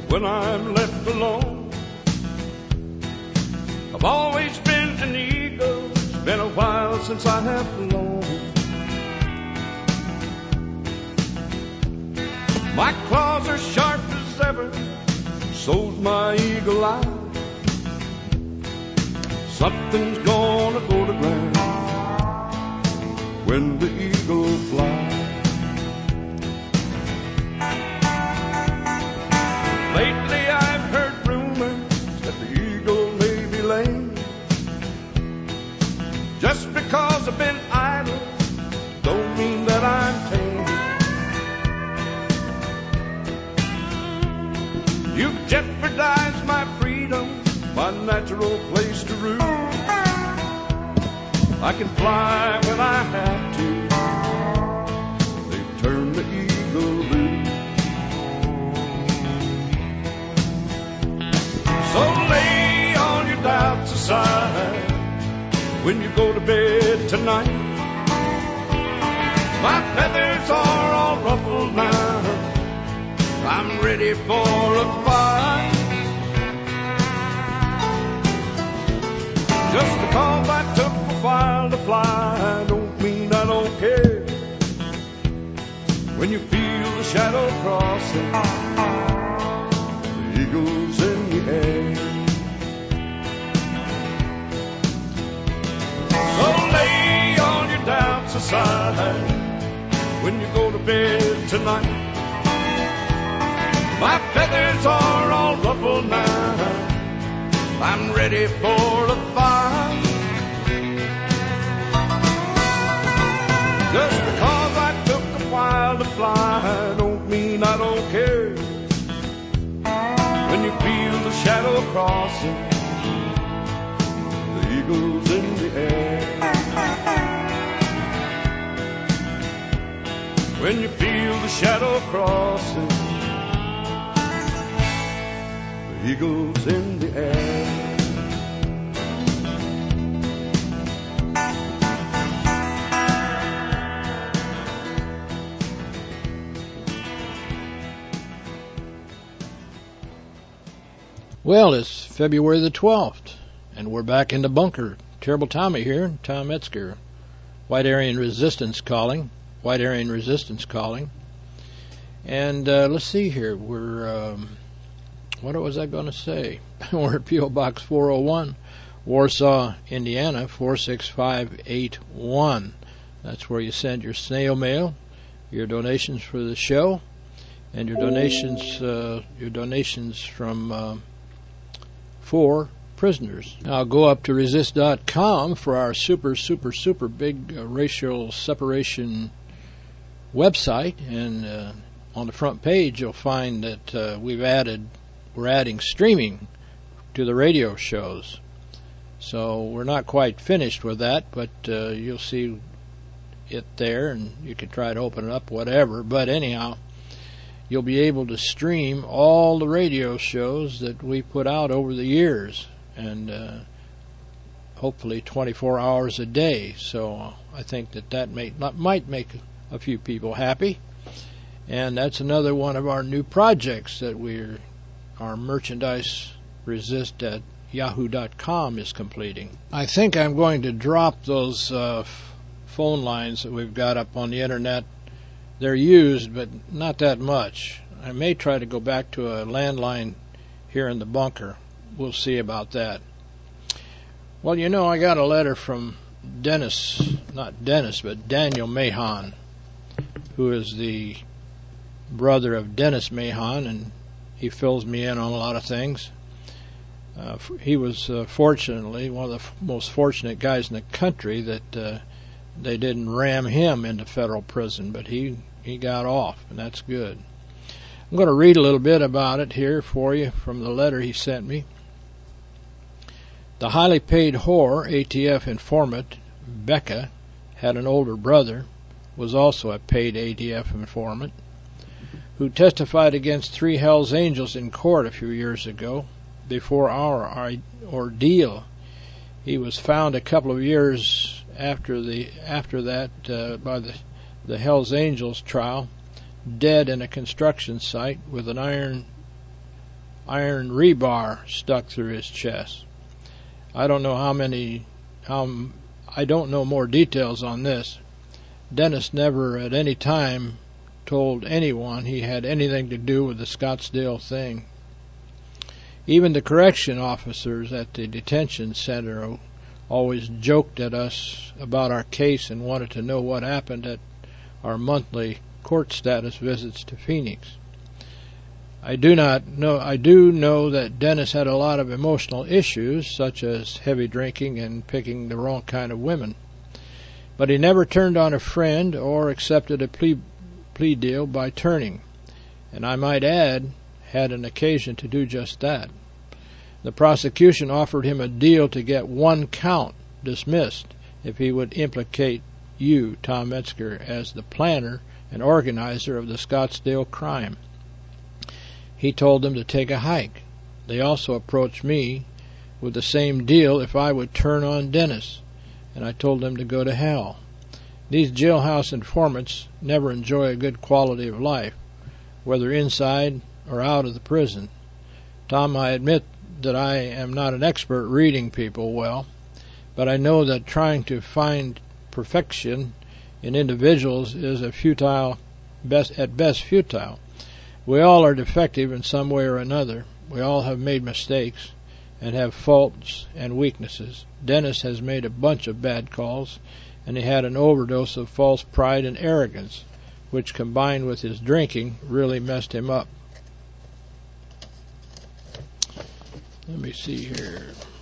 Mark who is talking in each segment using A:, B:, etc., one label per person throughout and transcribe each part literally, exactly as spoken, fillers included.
A: when I'm left alone. I've always been an eagle, it's been a while since I have flown. My claws are sharp as ever, so's my eagle eye. Something's gonna go to ground when the eagle flies. Lately I've heard rumors that the eagle may be lame. Just because I've been idle don't mean that I'm tame. You've jeopardized my freedom, my natural place to roost. I can fly when I have to. They've turned the eagle loose. So lay all your doubts aside when you go to bed tonight. My feathers are all ruffled now, I'm ready for a fight. Just because I took a while to fly don't mean I don't care. When you feel the shadow crossing, the eagle's in the air. So lay all your doubts aside when you go to bed tonight. My feathers are all ruffled now, I'm ready for a fight. Just because I took a while to fly don't mean I don't care. When you feel the shadow crossing, the eagle's in the air. When you feel the shadow crossing, the eagle's in the air.
B: Well, it's February the twelfth, and we're back in the bunker. Terrible Tommy here, Tom Metzger. White Aryan Resistance calling. White Aryan Resistance calling. And uh, let's see here. We're, um, what was I going to say? We're at P O Box four oh one, Warsaw, Indiana, four six five eight one. That's where you send your snail mail, your donations for the show, and your donations, uh, your donations from... Uh, for prisoners. Now go up to resist dot com for our super, super, super big uh, racial separation website, and uh, on the front page you'll find that uh, we've added, we're adding streaming to the radio shows. So we're not quite finished with that, but uh, you'll see it there, and you can try to open it up, whatever. But anyhow, you'll be able to stream all the radio shows that we put out over the years, and uh, hopefully twenty-four hours a day. So I think that that may, might make a few people happy. And that's another one of our new projects that we're, our merchandise resist at yahoo dot com is completing. I think I'm going to drop those uh, phone lines that we've got up on the internet. They're used, but not that much. I may try to go back to a landline here in the bunker. We'll see about that. Well, you know, I got a letter from Dennis, not Dennis, but Daniel Mahon, who is the brother of Dennis Mahon, and he fills me in on a lot of things. Uh, he was, uh, fortunately, one of the f- most fortunate guys in the country that uh, they didn't ram him into federal prison, but he, he got off, and that's good. I'm going to read a little bit about it here for you from the letter he sent me. The highly paid whore, A T F informant, Becca, had an older brother, was also a paid A T F informant, who testified against three Hells Angels in court a few years ago before our ordeal. He was found a couple of years after the after that uh, by the the Hells Angels trial, dead in a construction site with an iron iron rebar stuck through his chest. I don't know how many, how, I don't know more details on this. Dennis never at any time told anyone he had anything to do with the Scottsdale thing. Even the correction officers at the detention center always joked at us about our case and wanted to know what happened at our monthly court status visits to Phoenix. I do not know. I do know that Dennis had a lot of emotional issues, such as heavy drinking and picking the wrong kind of women. But he never turned on a friend or accepted a plea, plea deal by turning, and I might add, had an occasion to do just that. The prosecution offered him a deal to get one count dismissed if he would implicate you, Tom Metzger, as the planner and organizer of the Scottsdale crime. He told them to take a hike. They also approached me with the same deal if I would turn on Dennis, and I told them to go to hell. These jailhouse informants never enjoy a good quality of life, whether inside or out of the prison. Tom, I admit that I am not an expert reading people well, but I know that trying to find perfection in individuals is a futile, best at best futile. We all are defective in some way or another. We all have made mistakes and have faults and weaknesses. Dennis has made a bunch of bad calls, and he had an overdose of false pride and arrogance, which combined with his drinking really messed him up. Let me see here.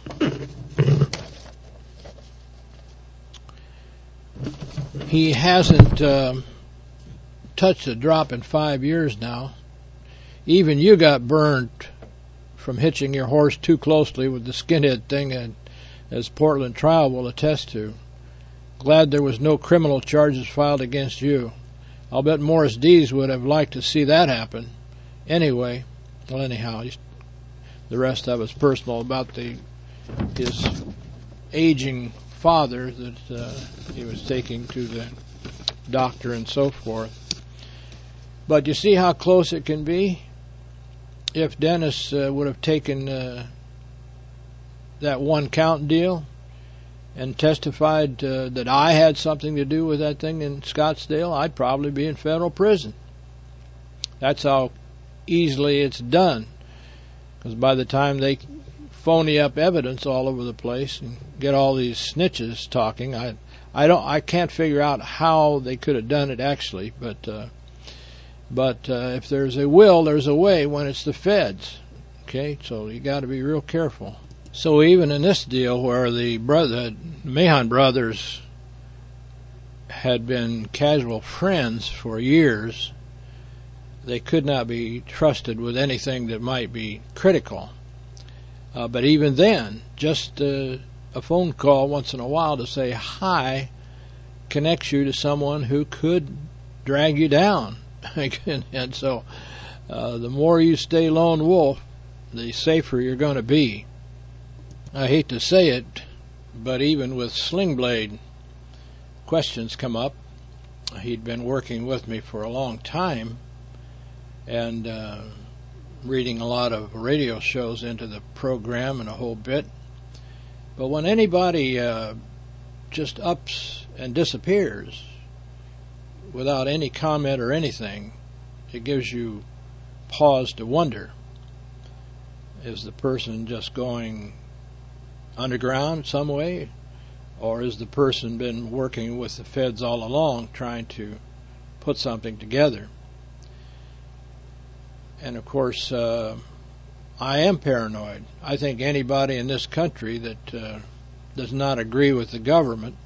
B: He hasn't uh, touched a drop in five years now. Even you got burned from hitching your horse too closely with the skinhead thing, and as Portland trial will attest to. Glad there was no criminal charges filed against you. I'll bet Morris Dees would have liked to see that happen. Anyway, well, anyhow, the rest of it's personal about the his aging father that uh, he was taking to the doctor and so forth. But you see how close it can be? If Dennis uh, would have taken uh, that one count deal and testified uh, that I had something to do with that thing in Scottsdale, I'd probably be in federal prison. That's how easily it's done. Because by the time they phony up evidence all over the place and get all these snitches talking, I, I don't, I can't figure out how they could have done it actually. But, uh, but uh, if there's a will, there's a way when it's the feds. Okay, so you got to be real careful. So even in this deal, where the brother, Mahon brothers, had been casual friends for years, they could not be trusted with anything that might be critical. Uh, but even then, just uh, a phone call once in a while to say hi connects you to someone who could drag you down. And so uh, the more you stay lone wolf, the safer you're going to be. I hate to say it, but even with Sling Blade, questions come up. He'd been working with me for a long time, and uh, reading a lot of radio shows into the program and a whole bit. But when anybody uh, just ups and disappears without any comment or anything, it gives you pause to wonder, is the person just going underground some way, or has the person been working with the feds all along trying to put something together? And of course, uh, I am paranoid. I think anybody in this country that uh, does not agree with the government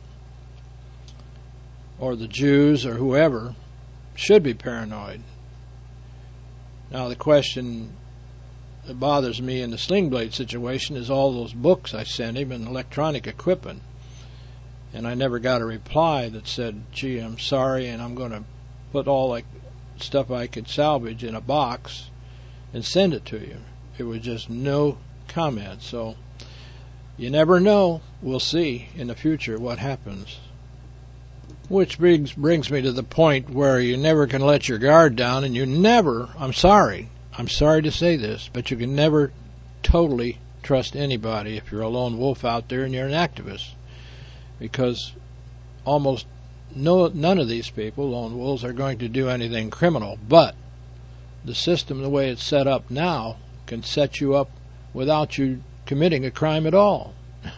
B: or the Jews or whoever should be paranoid. Now the question that bothers me in the Sling Blade situation is all those books I sent him and electronic equipment. And I never got a reply that said, gee, I'm sorry, and I'm going to put all that stuff I could salvage in a box and send it to you. It was just no comment. So you never know. We'll see in the future what happens. Which brings brings me to the point where you never can let your guard down, and you never, I'm sorry, I'm sorry to say this, but you can never totally trust anybody if you're a lone wolf out there and you're an activist, because almost no none of these people, lone wolves, are going to do anything criminal. But the system, the way it's set up now, can set you up without you committing a crime at all.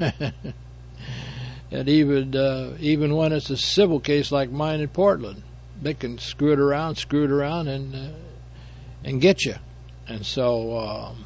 B: And even uh, even when it's a civil case like mine in Portland, they can screw it around, screw it around, and uh, and get you. And so, um,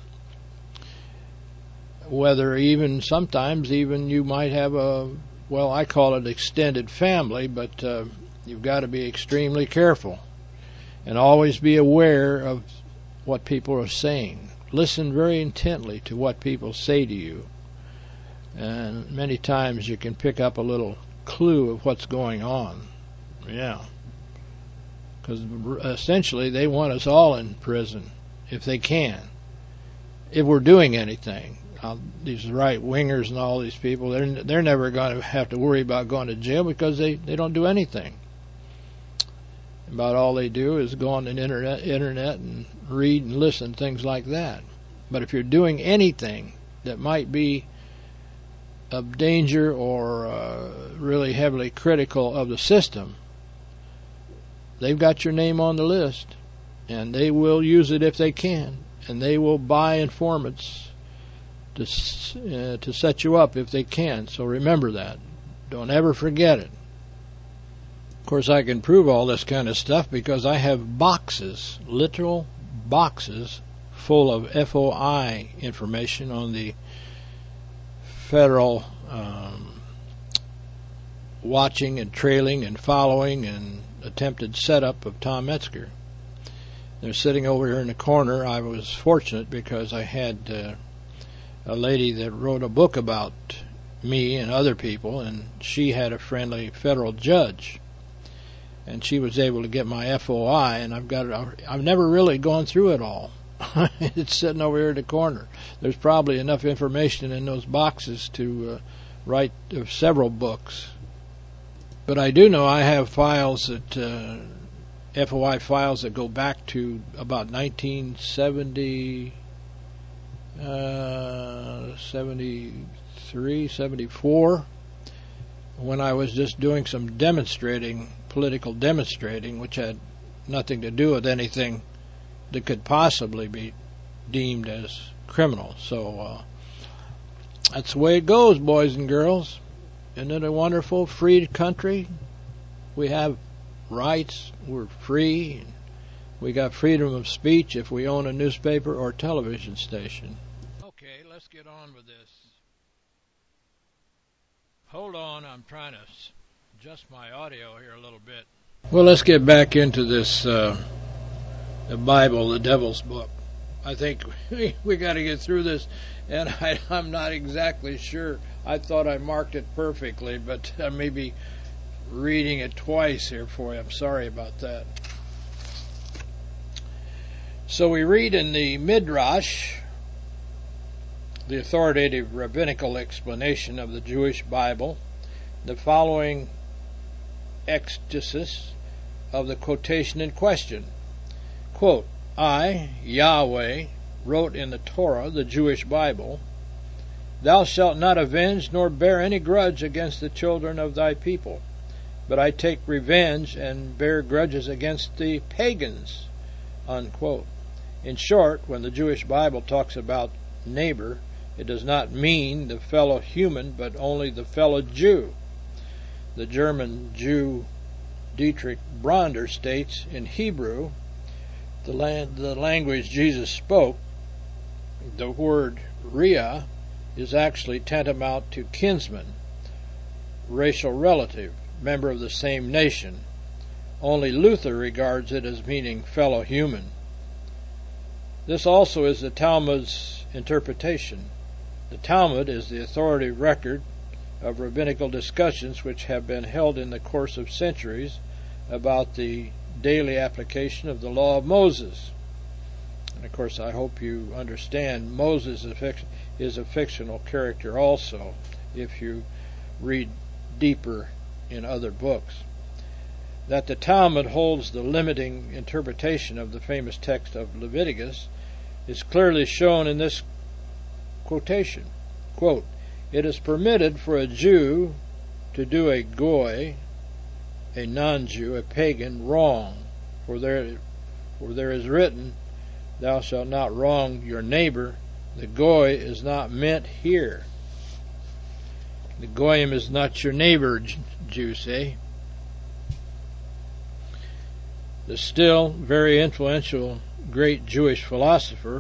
B: whether even sometimes even you might have a, well, I call it extended family, but uh, you've got to be extremely careful and always be aware of what people are saying. Listen very intently to what people say to you. And many times you can pick up a little clue of what's going on. Yeah. Because essentially they want us all in prison, if they can. If we're doing anything. Uh, these right-wingers and all these people, they're, they're never going to have to worry about going to jail because they, they don't do anything. About all they do is go on the internet, internet and read and listen, things like that. But if you're doing anything that might be of danger or uh, really heavily critical of the system, they've got your name on the list, and they will use it if they can, and they will buy informants to uh, to set you up if they can. So remember that. Don't ever forget it. Of course, I can prove all this kind of stuff because I have boxes, literal boxes, full of F O I information on the federal um, watching and trailing and following and attempted setup of Tom Metzger. They're sitting over here in the corner. I was fortunate because I had uh, a lady that wrote a book about me and other people, and she had a friendly federal judge, and she was able to get my F O I, and I've got it. I've never really gone through it all. It's sitting over here in the corner. There's probably enough information in those boxes to uh, write uh, several books. But I do know I have files that uh, F O I files that go back to about nineteen seventy, uh, seventy-three, seventy-four, when I was just doing some demonstrating, political demonstrating, which had nothing to do with anything that could possibly be deemed as criminal. So uh, that's the way it goes, boys and girls. Isn't it a wonderful, free country? We have rights. We're free. We got freedom of speech if we own a newspaper or television station. Okay, let's get on with this. Hold on, I'm trying to adjust my audio here a little bit. Well, let's get back into this uh, the Bible, the Devil's Book. I think we, we got to get through this, and I, I'm not exactly sure. I thought I marked it perfectly, but I may be reading it twice here for you. I'm sorry about that. So we read in the Midrash, the authoritative rabbinical explanation of the Jewish Bible, the following exegesis of the quotation in question. Quote, I, Yahweh, wrote in the Torah, the Jewish Bible, Thou shalt not avenge nor bear any grudge against the children of thy people, but I take revenge and bear grudges against the pagans. Unquote. In short, when the Jewish Bible talks about neighbor, it does not mean the fellow human, but only the fellow Jew. The German Jew Dietrich Bronder states, in Hebrew, the, land, the language Jesus spoke, the word Ria is actually tantamount to kinsman, racial relative, member of the same nation. Only Luther regards it as meaning fellow human. This also is the Talmud's interpretation. The Talmud is the authoritative record of rabbinical discussions which have been held in the course of centuries about the daily application of the law of Moses. And of course, I hope you understand Moses is a, fiction, is a fictional character also, if you read deeper in other books. That the Talmud holds the limiting interpretation of the famous text of Leviticus is clearly shown in this quotation. Quote, "It is permitted for a Jew to do a goy, a non-Jew, a pagan, wrong, for there, for there is written, thou shalt not wrong your neighbor." The goy is not meant here. The goyim is not your neighbor, Jews say. The still very influential great Jewish philosopher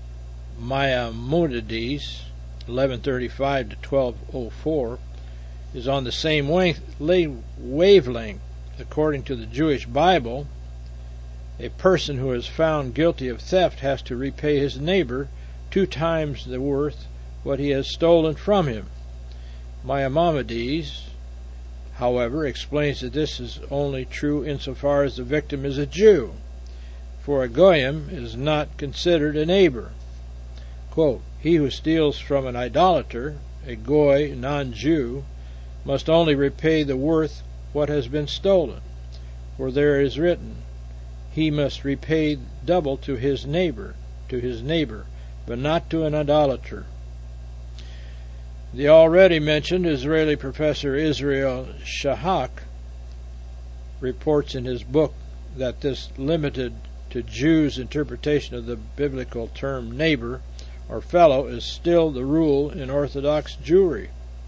B: Maimonides, eleven thirty-five to twelve oh four, is on the same wavelength. According to the Jewish Bible, a person who is found guilty of theft has to repay his neighbor two times the worth what he has stolen from him. Maimonides, however, explains that this is only true insofar as the victim is a Jew, for a goyim is not considered a neighbor. Quote, "He who steals from an idolater, a goy, non-Jew, must only repay the worth what has been stolen, for there is written, he must repay double to his neighbor, to his neighbor, but not to an idolater." The already mentioned Israeli professor Israel Shahak reports in his book that this limited to Jews interpretation of the biblical term neighbor or fellow is still the rule in Orthodox Jewry.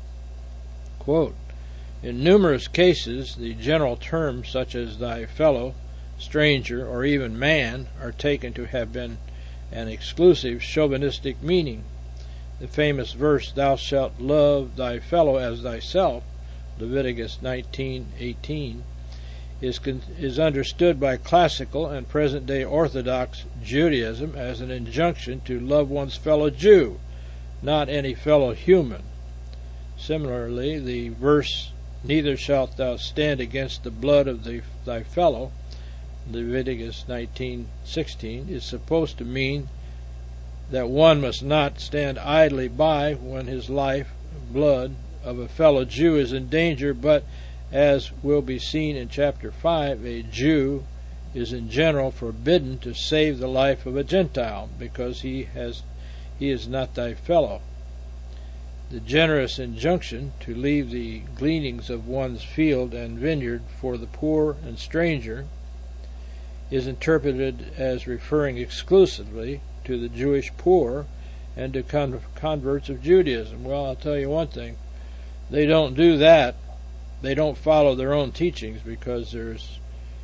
B: Quote, "In numerous cases, the general terms such as thy fellow, stranger, or even man are taken to have been an exclusive chauvinistic meaning. The famous verse, thou shalt love thy fellow as thyself, Leviticus nineteen eighteen, is, is understood by classical and present-day Orthodox Judaism as an injunction to love one's fellow Jew, not any fellow human. Similarly, the verse, neither shalt thou stand against the blood of the, thy fellow, Leviticus nineteen sixteen, is supposed to mean that one must not stand idly by when his life, blood of a fellow Jew is in danger, but, as will be seen in chapter five, a Jew is in general forbidden to save the life of a Gentile, because he has he is not thy fellow. The generous injunction to leave the gleanings of one's field and vineyard for the poor and stranger is interpreted as referring exclusively to the Jewish poor and to con- converts of Judaism. Well, I'll tell you one thing. They don't do that. They don't follow their own teachings, because there's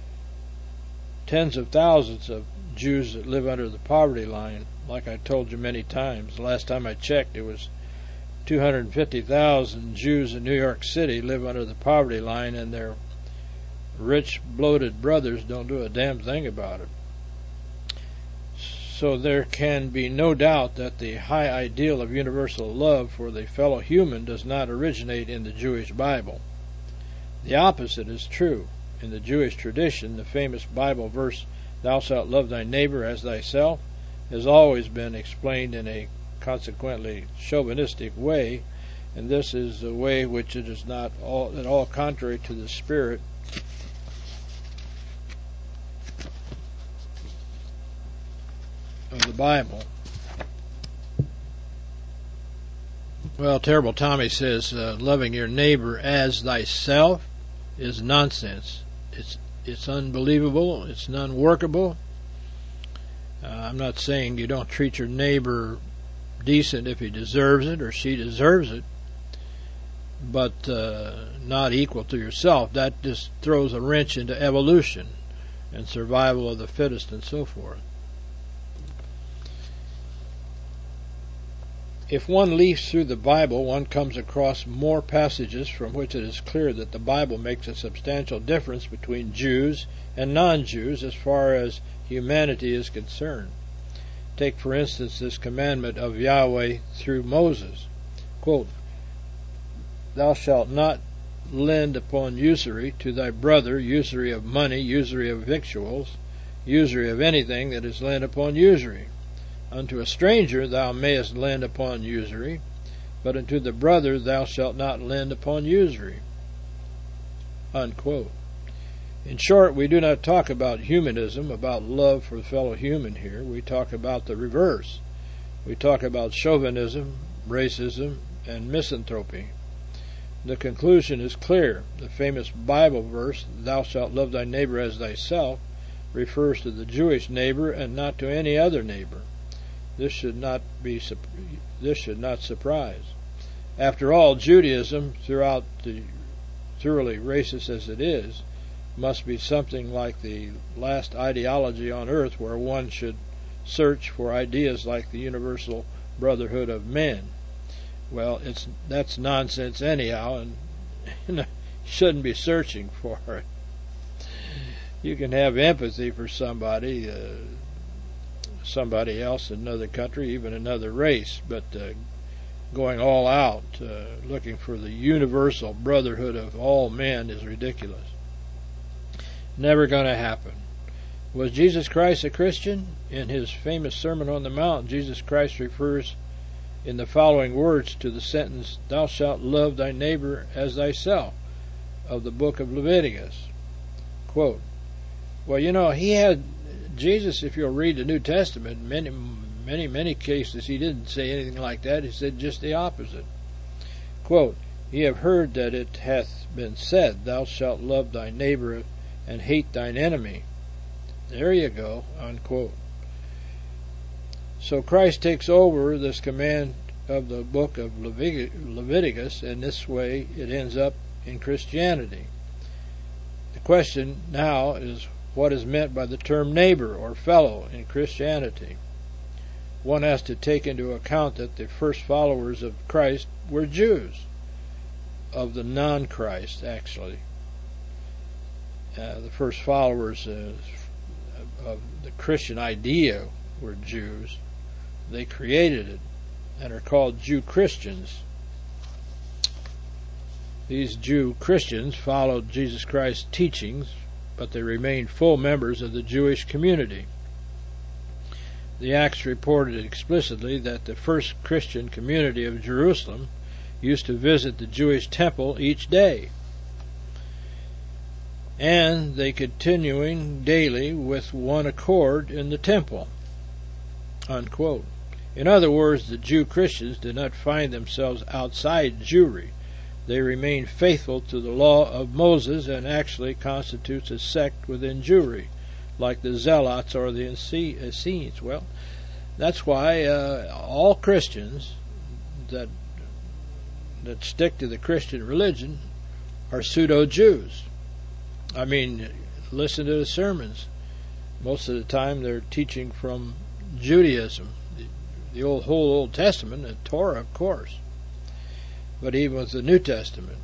B: tens of thousands of Jews that live under the poverty line. Like I told you many times, the last time I checked, it was two hundred fifty thousand Jews in New York City live under the poverty line, and their rich, bloated brothers don't do a damn thing about it. So there can be no doubt that the high ideal of universal love for the fellow human does not originate in the Jewish Bible. The opposite is true. In the Jewish tradition, the famous Bible verse, thou shalt love thy neighbor as thyself, has always been explained in a consequently chauvinistic way, and this is a way which it is not all, at all contrary to the spirit of the Bible. Well, Terrible Tommy says uh, loving your neighbor as thyself is nonsense. It's it's unbelievable. It's non-workable. Uh, I'm not saying you don't treat your neighbor decent if he deserves it or she deserves it, but uh, not equal to yourself. That just throws a wrench into evolution and survival of the fittest and so forth. If one leafs through the Bible, one comes across more passages from which it is clear that the Bible makes a substantial difference between Jews and non-Jews as far as humanity is concerned. Take, for instance, this commandment of Yahweh through Moses. Quote, thou shalt not lend upon usury to thy brother, usury of money, usury of victuals, usury of anything that is lent upon usury. Unto a stranger thou mayest lend upon usury, but unto the brother thou shalt not lend upon usury. Unquote. In short, we do not talk about humanism, about love for fellow human here. We talk about the reverse. We talk about chauvinism, racism, and misanthropy. The conclusion is clear. The famous Bible verse, "Thou shalt love thy neighbor as thyself," refers to the Jewish neighbor and not to any other neighbor. This should not be this should not surprise. After all, Judaism, throughout the thoroughly racist as it is, must be something like the last ideology on earth, where one should search for ideas like the universal brotherhood of men. Well, it's that's nonsense anyhow, and you know, you shouldn't be searching for it. You can have empathy for somebody, uh, somebody else in another country, even another race, but uh, going all out, uh, looking for the universal brotherhood of all men is ridiculous. Never going to happen. Was Jesus Christ a Christian? In his famous Sermon on the Mount, Jesus Christ refers in the following words to the sentence, "Thou shalt love thy neighbor as thyself," of the book of Leviticus. Quote, well, you know, he had, Jesus, if you'll read the New Testament, many, many, many cases he didn't say anything like that. He said just the opposite. Quote, "Ye have heard that it hath been said, Thou shalt love thy neighbor and hate thine enemy." There you go, unquote. So Christ takes over this command of the book of Leviticus, and this way it ends up in Christianity. The question now is, what is meant by the term neighbor or fellow in Christianity? One has to take into account that the first followers of Christ were Jews, of the non-Christ actually. Uh, the first followers uh, of the Christian idea were Jews. They created it and are called Jew Christians. These Jew Christians followed Jesus Christ's teachings, but they remained full members of the Jewish community. The Acts reported explicitly that the first Christian community of Jerusalem used to visit the Jewish temple each day, and they continuing daily with one accord in the temple, unquote. In other words, the Jew Christians did not find themselves outside Jewry. They remained faithful to the law of Moses and actually constitutes a sect within Jewry, like the Zealots or the Essenes. Well, that's why uh, all Christians that that stick to the Christian religion are pseudo-Jews. I mean, listen to the sermons. Most of the time they're teaching from Judaism, the, the old whole Old Testament, the Torah, of course, but even with the New Testament.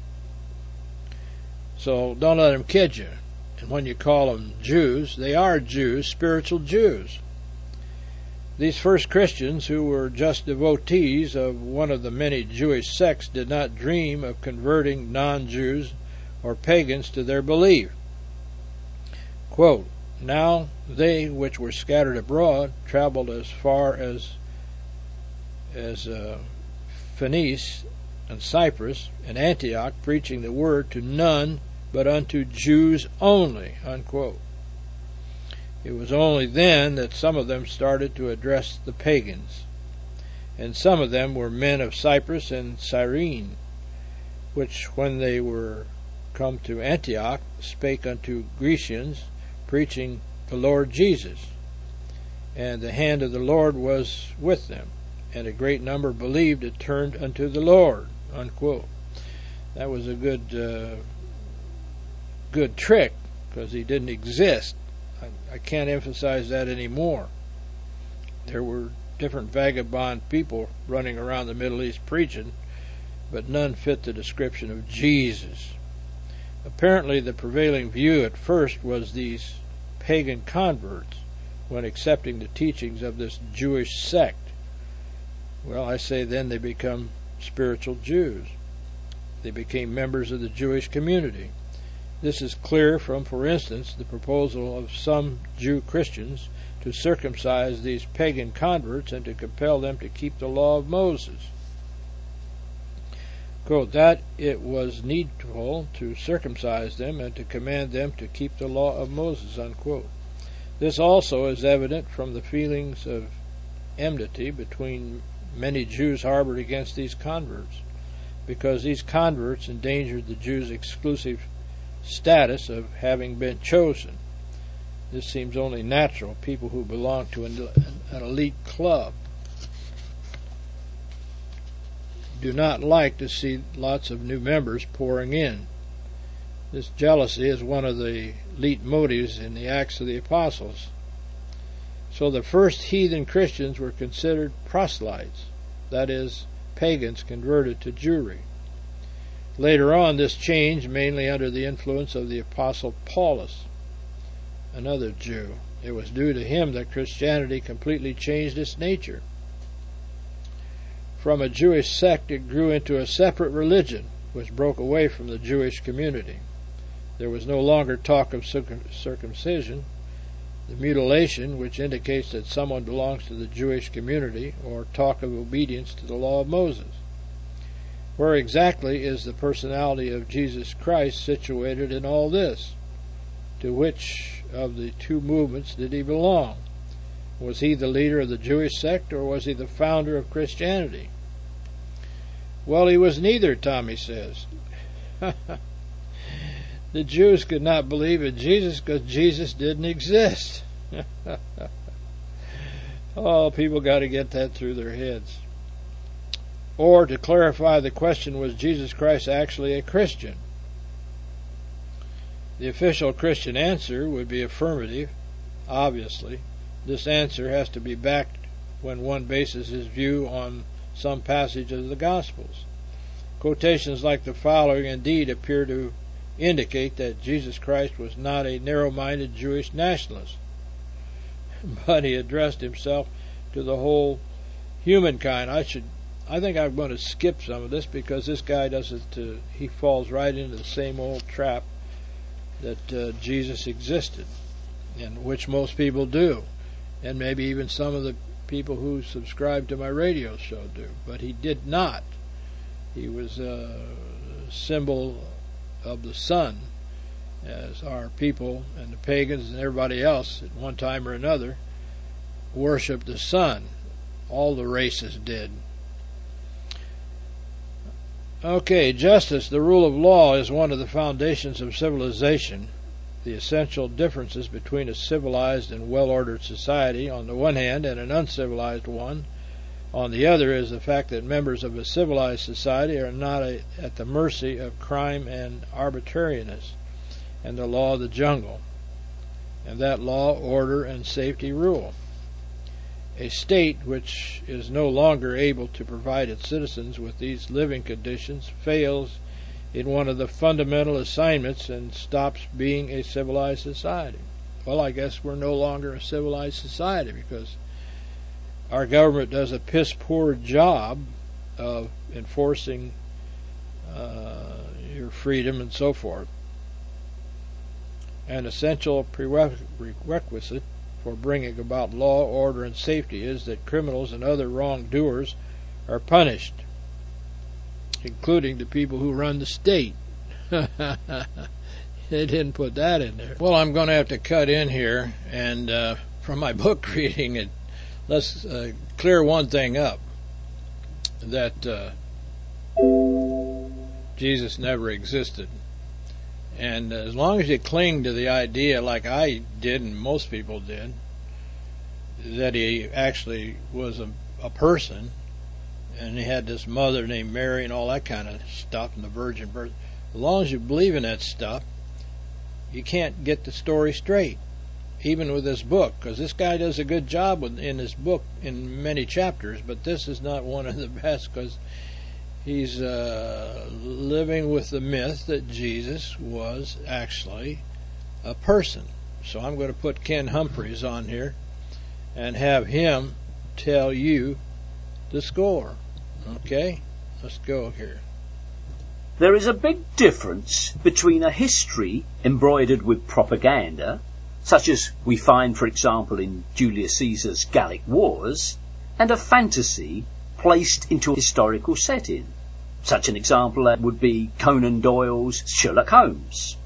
B: So don't let them kid you. And when you call them Jews, they are Jews, spiritual Jews. These first Christians, who were just devotees of one of the many Jewish sects, did not dream of converting non-Jews or pagans to their belief. Quote, "Now they which were scattered abroad traveled as far as as uh, Phoenice and Cyprus and Antioch, preaching the word to none but unto Jews only," unquote. It was only then that some of them started to address the pagans, and some of them were men of Cyprus and Cyrene, which when they were come to Antioch spake unto Grecians, preaching the Lord Jesus. And the hand of the Lord was with them, and a great number believed and turned unto the Lord, unquote. That was a good uh, good trick, because he didn't exist. I, I can't emphasize that anymore. There were different vagabond people running around the Middle East preaching, but none fit the description of Jesus. Apparently the prevailing view at first was these pagan converts, when accepting the teachings of this Jewish sect. Well, I say then they become spiritual Jews. They became members of the Jewish community. This is clear from, for instance, the proposal of some Jew Christians to circumcise these pagan converts and to compel them to keep the law of Moses. quote, that it was needful to circumcise them and to command them to keep the law of Moses, unquote. This also is evident from the feelings of enmity between many Jews harbored against these converts, because these converts endangered the Jews' exclusive status of having been chosen. This seems only natural. People who belong to an, an elite club do not like to see lots of new members pouring in. This jealousy is one of the elite motives in the Acts of the Apostles. So the first heathen Christians were considered proselytes, that is, pagans converted to Jewry. Later on, this changed, mainly under the influence of the Apostle Paulus, another Jew. It was due to him that Christianity completely changed its nature. From a Jewish sect, it grew into a separate religion, which broke away from the Jewish community. There was no longer talk of circumcision, the mutilation, which indicates that someone belongs to the Jewish community, or talk of obedience to the law of Moses. Where exactly is the personality of Jesus Christ situated in all this? To which of the two movements did he belong? Was he the leader of the Jewish sect, or was he the founder of Christianity? Well, he was neither, Tommy says. The Jews could not believe in Jesus because Jesus didn't exist. Oh, people got to get that through their heads. Or, to clarify the question, was Jesus Christ actually a Christian? The official Christian answer would be affirmative, obviously. This answer has to be backed when one bases his view on some passage of the Gospels. Quotations like the following indeed appear to indicate that Jesus Christ was not a narrow-minded Jewish nationalist, but he addressed himself to the whole humankind. I should, I think I'm going to skip some of this because this guy doesn't. Uh, he falls right into the same old trap that uh, Jesus existed, and which most people do, and maybe even some of the people who subscribe to my radio show do. But he did not. He was a symbol of the sun, as our people and the pagans and everybody else at one time or another worshipped the sun. All the races did. Okay, justice, the rule of law, is one of the foundations of civilization. The essential differences between a civilized and well-ordered society on the one hand and an uncivilized one on the other is the fact that members of a civilized society are not a, at the mercy of crime and arbitrariness and the law of the jungle, and that law, order, and safety rule. A state which is no longer able to provide its citizens with these living conditions fails in one of the fundamental assignments and stops being a civilized society. Well, I guess we're no longer a civilized society because our government does a piss-poor job of enforcing uh, your freedom and so forth. An essential prerequisite for bringing about law, order, and safety is that criminals and other wrongdoers are punished, including the people who run the state. They didn't put that in there. Well, I'm going to have to cut in here, and uh, from my book reading, it, let's uh, clear one thing up, that uh, Jesus never existed. And as long as you cling to the idea, like I did and most people did, that he actually was a, a person, and he had this mother named Mary and all that kind of stuff, and the virgin birth, as long as you believe in that stuff, you can't get the story straight, even with this book, because this guy does a good job with, in his book in many chapters, but this is not one of the best because he's uh, living with the myth that Jesus was actually a person. So I'm going to put Ken Humphreys on here and have him tell you the score. Okay? Let's go here.
C: There is a big difference between a history embroidered with propaganda, such as we find, for example, in Julius Caesar's Gallic Wars, and a fantasy placed into a historical setting, Such an example would be Conan Doyle's Sherlock Holmes.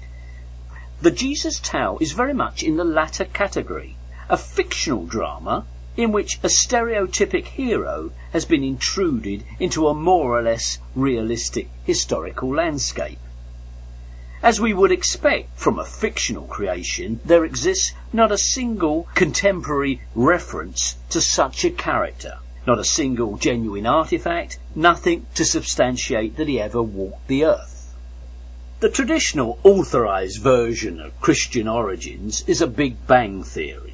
C: The Jesus Tale is very much in the latter category, a fictional drama in which a stereotypic hero has been intruded into a more or less realistic historical landscape. As we would expect from a fictional creation, there exists not a single contemporary reference to such a character, not a single genuine artifact, nothing to substantiate that he ever walked the earth. The traditional authorized version of Christian origins is a Big Bang theory.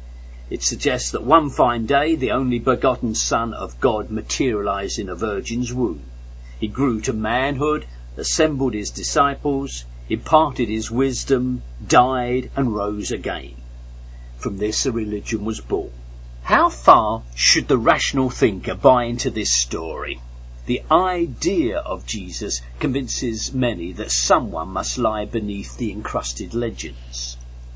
C: It suggests that one fine day the only begotten Son of God materialized in a virgin's womb. He grew to manhood, assembled his disciples, imparted his wisdom, died and rose again. From this a religion was born. How far should the rational thinker buy into this story? The idea of Jesus convinces many that someone must lie beneath the encrusted legends.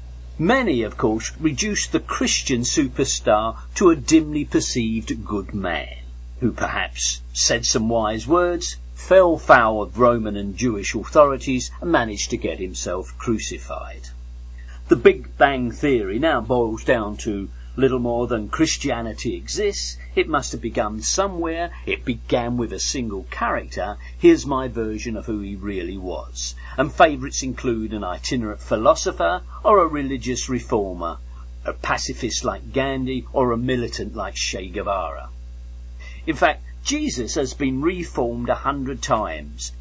C: Many, of course, reduce the Christian superstar to a dimly perceived good man, who perhaps said some wise words, fell foul of Roman and Jewish authorities, and managed to get himself crucified. The Big Bang theory now boils down to little more than Christianity exists, it must have begun somewhere, it began with a single character, here's my version of who he really was. And favourites include an itinerant philosopher or a religious reformer, a pacifist like Gandhi or a militant like Che Guevara. In fact, Jesus has been reformed a hundred times.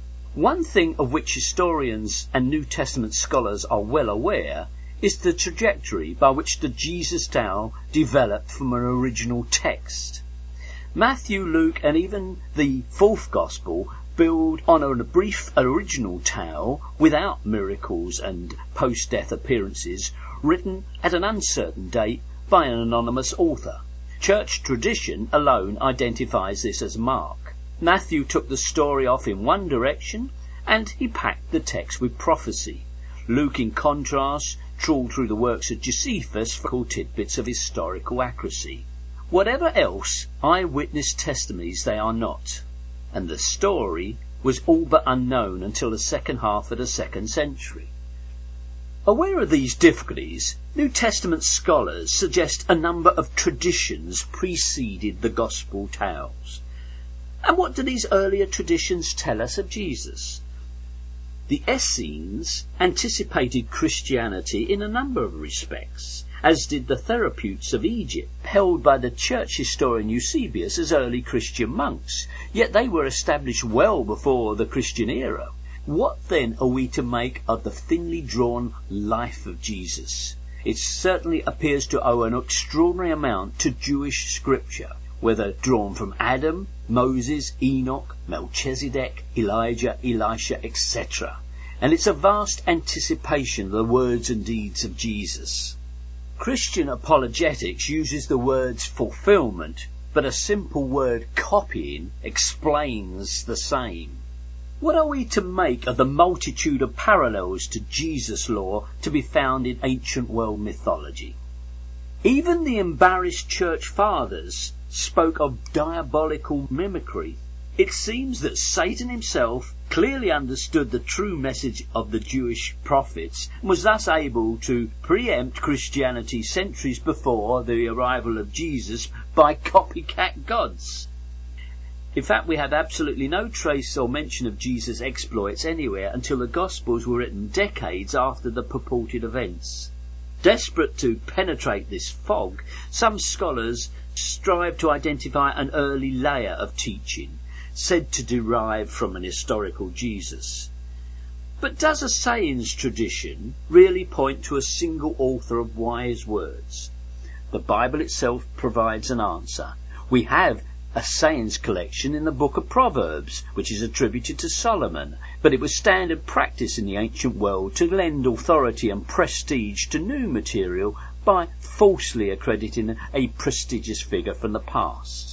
C: One thing of which historians and New Testament scholars are well aware is the trajectory by which the Jesus Tale developed from an original text. Matthew, Luke and even the fourth Gospel build on a brief original tale without miracles and post-death appearances written at an uncertain date by an anonymous author. Church tradition alone identifies this as Mark. Matthew took the story off in one direction and he packed the text with prophecy. Luke, in contrast, trawled through the works of Josephus for cool tidbits of historical accuracy. Whatever else, eyewitness testimonies they are not, and the story was all but unknown until the second half of the second century. Aware of these difficulties, New Testament scholars suggest a number of traditions preceded the Gospel tales. And what do these earlier traditions tell us of Jesus? The Essenes anticipated Christianity in a number of respects, as did the Therapeutes of Egypt, held by the church historian Eusebius as early Christian monks, yet they were established well before the Christian era. What then are we to make of the thinly drawn life of Jesus? It certainly appears to owe an extraordinary amount to Jewish scripture, whether drawn from Adam, Moses, Enoch, Melchizedek, Elijah, Elisha, et cetera. And it's a vast anticipation of the words and deeds of Jesus. Christian apologetics uses the words fulfillment, but a simple word copying explains the same. What are we to make of the multitude of parallels to Jesus' law to be found in ancient world mythology? Even the embarrassed church fathers spoke of diabolical mimicry. It seems that Satan himself clearly understood the true message of the Jewish prophets and was thus able to preempt Christianity centuries before the arrival of Jesus by copycat gods. In fact, we have absolutely no trace or mention of Jesus' exploits anywhere until the Gospels were written decades after the purported events. Desperate to penetrate this fog, some scholars strive to identify an early layer of teaching, said to derive from an historical Jesus. But does a sayings tradition really point to a single author of wise words? The Bible itself provides an answer. We have a sayings collection in the book of Proverbs, which is attributed to Solomon, but it was standard practice in the ancient world to lend authority and prestige to new material by falsely accrediting a prestigious figure from the past.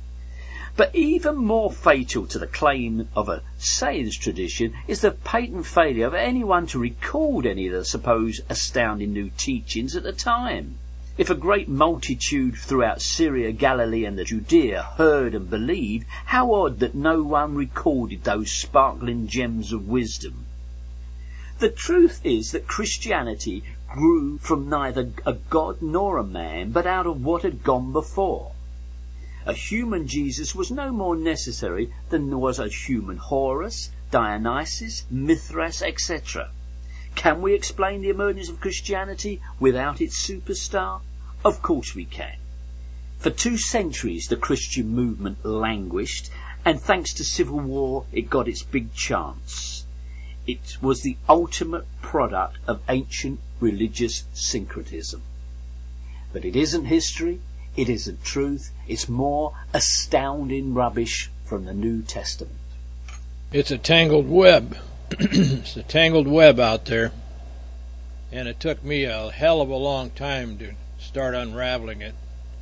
C: But even more fatal to the claim of a sayings tradition is the patent failure of anyone to record any of the supposed astounding new teachings at the time. If a great multitude throughout Syria, Galilee and the Judea heard and believed, how odd that no one recorded those sparkling gems of wisdom. The truth is that Christianity grew from neither a god nor a man, but out of what had gone before. A human Jesus was no more necessary than was a human Horus, Dionysus, Mithras, et cetera. Can we explain the emergence of Christianity without its superstar? Of course we can. For two centuries the Christian movement languished, and thanks to civil war it got its big chance. It was the ultimate product of ancient religious syncretism. But it isn't history, it isn't truth, it's more astounding rubbish from the New Testament.
B: It's a tangled web. It's a tangled web out there, and it took me a hell of a long time to start unraveling it.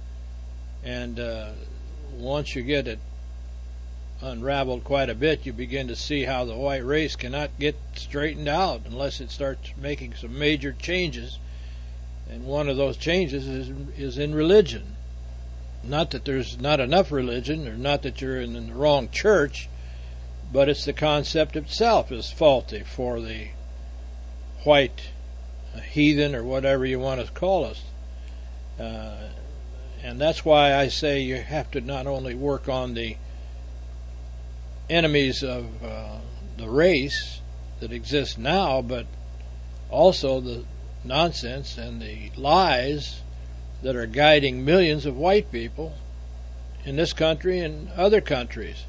B: And uh, once you get it unraveled quite a bit, you begin to see how the white race cannot get straightened out unless it starts making some major changes. And one of those changes is is in religion. Not that there's not enough religion, or not that you're in the wrong church, but it's the concept itself is faulty for the white heathen, or whatever you want to call us. Uh, and that's why I say you have to not only work on the enemies of uh, the race that exist now, but also the nonsense and the lies that are guiding millions of white people in this country and other countries,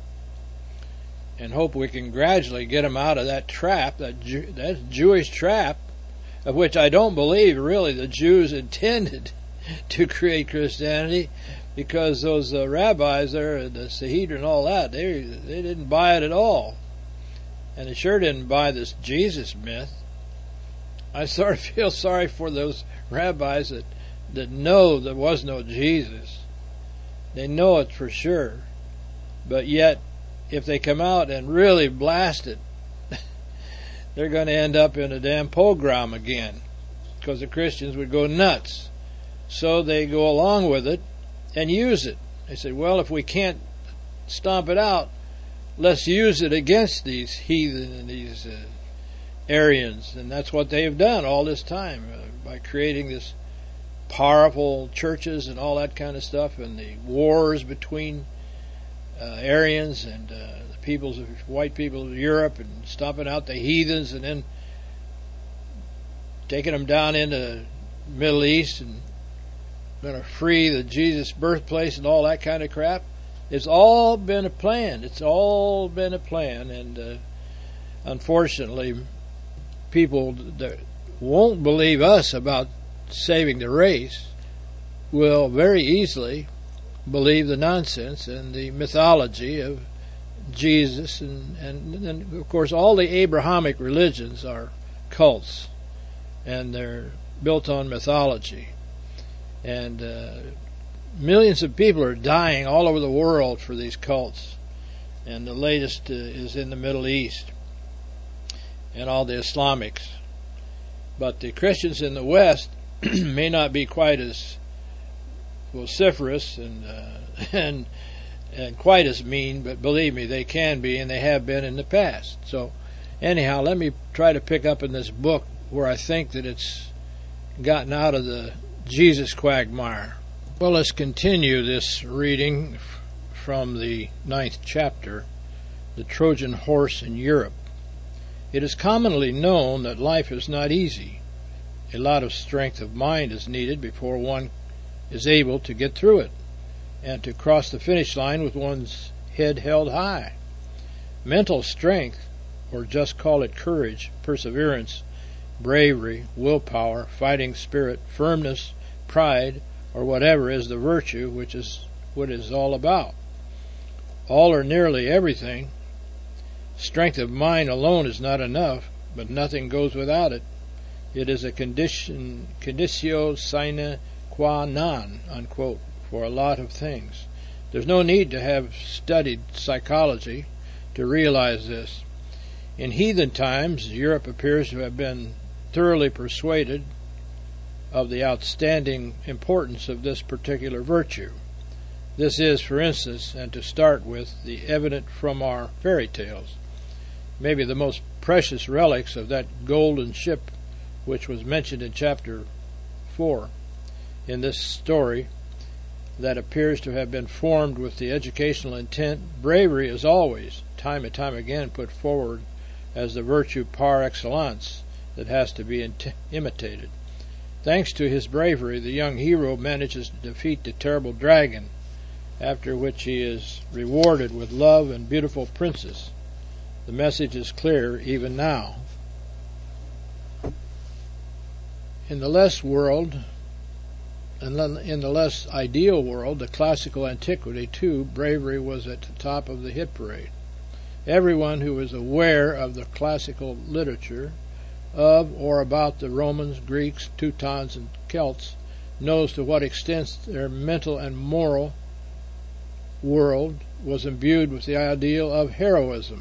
B: and hope we can gradually get them out of that trap, that Jew, that Jewish trap, of which I don't believe really the Jews intended to create Christianity, because those uh, rabbis there, the Sanhedrin and all that, they they didn't buy it at all, and they sure didn't buy this Jesus myth. I sort of feel sorry for those rabbis that that know there was no Jesus. They know it for sure, but yet if they come out and really blast it, they're going to end up in a damn pogrom again, because the Christians would go nuts. So they go along with it and use it. They say, well, if we can't stomp it out, let's use it against these heathen and these uh, Aryans. And that's what they've done all this time, uh, by creating this powerful churches and all that kind of stuff, and the wars between uh, Aryans and uh, the peoples of white people of Europe, and stomping out the heathens, and then taking them down into the Middle East and going to free the Jesus birthplace and all that kind of crap. It's all been a plan. It's all been a plan, and uh, unfortunately, people that won't believe us about saving the race will very easily believe the nonsense and the mythology of Jesus, and, and, and of course all the Abrahamic religions are cults, and they're built on mythology, and uh, millions of people are dying all over the world for these cults, and the latest uh, is in the Middle East and all the Islamics. But the Christians in the West may not be quite as vociferous and uh, and and quite as mean, but believe me, they can be, and they have been in the past. So anyhow, let me try to pick up in this book where I think that it's gotten out of the Jesus quagmire. Well, let's continue this reading from the ninth chapter, The Trojan Horse in Europe. It is commonly known that life is not easy. A lot of strength of mind is needed before one is able to get through it, and to cross the finish line with one's head held high. Mental strength, or just call it courage, perseverance, bravery, willpower, fighting spirit, firmness, pride, or whatever, is the virtue which is what it is all about. All or nearly everything. Strength of mind alone is not enough, but nothing goes without it. It is a condition, conditio sine qua non, unquote, for a lot of things. There's no need to have studied psychology to realize this. In heathen times, Europe appears to have been thoroughly persuaded of the outstanding importance of this particular virtue. This is, for instance, and to start with, the evident from our fairy tales, maybe the most precious relics of that golden ship which was mentioned in chapter four in this story, that appears to have been formed with the educational intent. Bravery is always, time and time again, put forward as the virtue par excellence that has to be int- imitated. Thanks to his bravery, the young hero manages to defeat the terrible dragon, after which he is rewarded with love and beautiful princess. The message is clear even now. In the less world, and in the less ideal world, the classical antiquity, too, bravery was at the top of the hit parade. Everyone who is aware of the classical literature of or about the Romans, Greeks, Teutons, and Celts knows to what extent their mental and moral world was imbued with the ideal of heroism.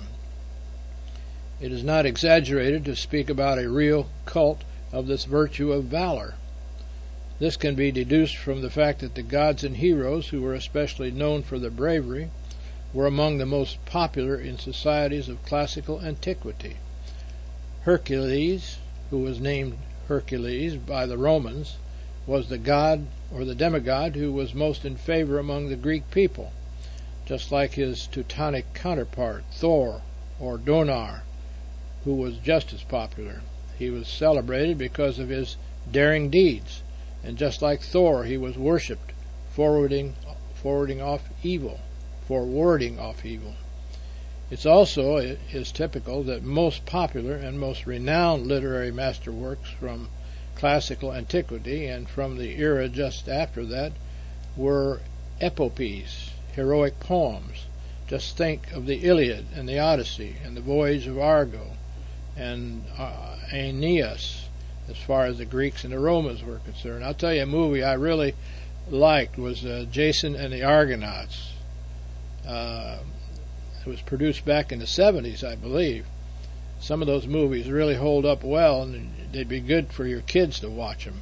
B: It is not exaggerated to speak about a real cult of this virtue of valor. This can be deduced from the fact that the gods and heroes, who were especially known for their bravery, were among the most popular in societies of classical antiquity. Hercules, who was named Hercules by the Romans, was the god or the demigod who was most in favor among the Greek people, just like his Teutonic counterpart, Thor or Donar, who was just as popular. He was celebrated because of his daring deeds, and just like Thor, he was worshipped, forwarding, forwarding off evil, forwarding off evil. It's also it is typical that most popular and most renowned literary masterworks from classical antiquity and from the era just after that were epopees, heroic poems. Just think of the Iliad and the Odyssey and the Voyage of Argo and uh, Aeneas, as far as the Greeks and the Romans were concerned. I'll tell you a movie I really liked was uh, Jason and the Argonauts. Uh, it was produced back in the seventies, I believe. Some of those movies really hold up well, and they'd be good for your kids to watch them.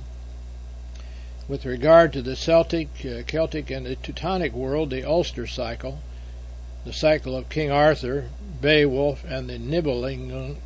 B: With regard to the Celtic, uh, Celtic and the Teutonic world, the Ulster cycle, the cycle of King Arthur, Beowulf, and the Nibelungen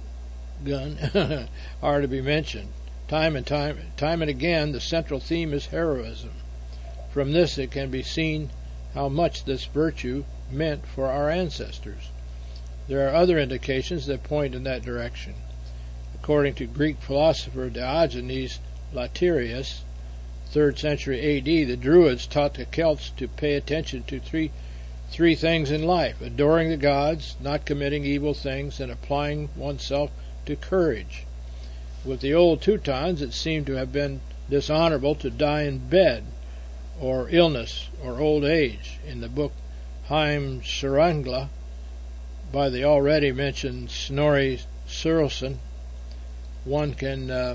B: are to be mentioned. Time and time, time and again, the central theme is heroism. From this, it can be seen how much this virtue meant for our ancestors. There are other indications that point in that direction. According to Greek philosopher Diogenes Laertius, third century A D, the Druids taught the Celts to pay attention to three three things in life: adoring the gods, not committing evil things, and applying oneself to courage. With the old Teutons, it seemed to have been dishonorable to die in bed, or illness, or old age. In the book Heimskringla, by the already mentioned Snorri Sturluson, one can uh,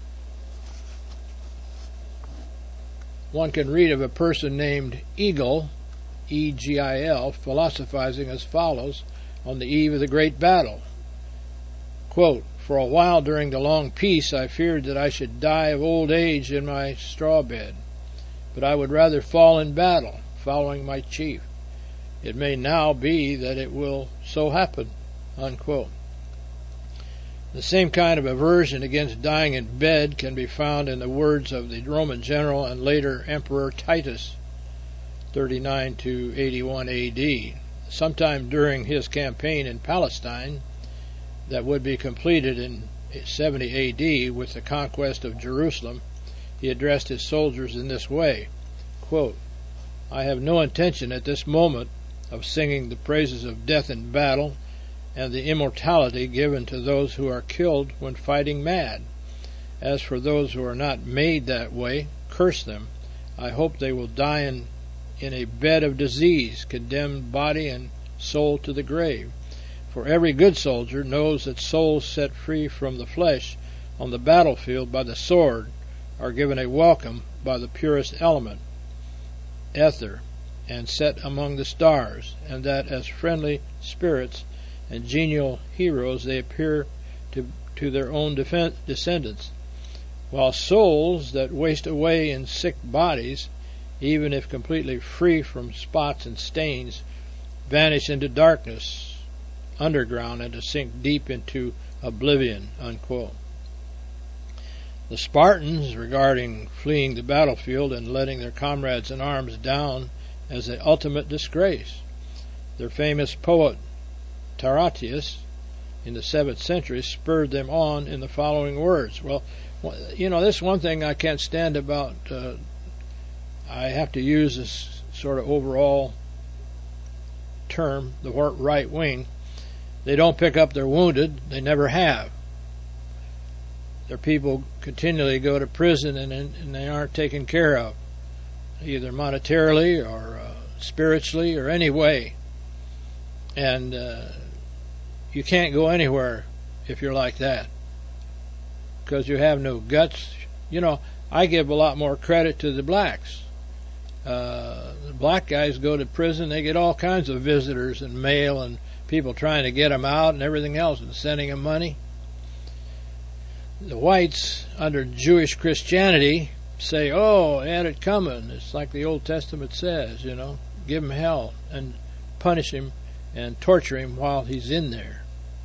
B: one can read of a person named Egil, E G I L, philosophizing as follows on the eve of the great battle. Quote, "For a while during the long peace I feared that I should die of old age in my straw bed, but I would rather fall in battle, following my chief. It may now be that it will so happen." Unquote. The same kind of aversion against dying in bed can be found in the words of the Roman general and later Emperor Titus, thirty-nine to eighty-one A D. Sometime during his campaign in Palestine, that would be completed in seventy A D with the conquest of Jerusalem, he addressed his soldiers in this way, quote, "I have no intention at this moment of singing the praises of death in battle and the immortality given to those who are killed when fighting mad. As for those who are not made that way, curse them. I hope they will die in, in a bed of disease, condemned body and soul to the grave. For every good soldier knows that souls set free from the flesh on the battlefield by the sword are given a welcome by the purest element, ether, and set among the stars, and that as friendly spirits and genial heroes they appear to, to their own defen- descendants. while souls that waste away in sick bodies, even if completely free from spots and stains, vanish into darkness, underground, and to sink deep into oblivion, unquote. The Spartans, regarding fleeing the battlefield and letting their comrades in arms down as the ultimate disgrace. Their famous poet Taratius in the seventh century spurred them on in the following words. Well, you know, this is one thing I can't stand about, uh, I have to use this sort of overall term, the right wing. They don't pick up their wounded. They never have. Their people continually go to prison and, and they aren't taken care of, either monetarily or uh, spiritually or any way. And uh, you can't go anywhere if you're like that, because you have no guts. You know, I give a lot more credit to the blacks. Uh, the black guys go to prison, they get all kinds of visitors and mail and people trying to get them out and everything else and sending them money. The whites, under Jewish Christianity, say, oh, they had it coming. It's like the Old Testament says, you know, give him hell and punish him and torture him while he's in there.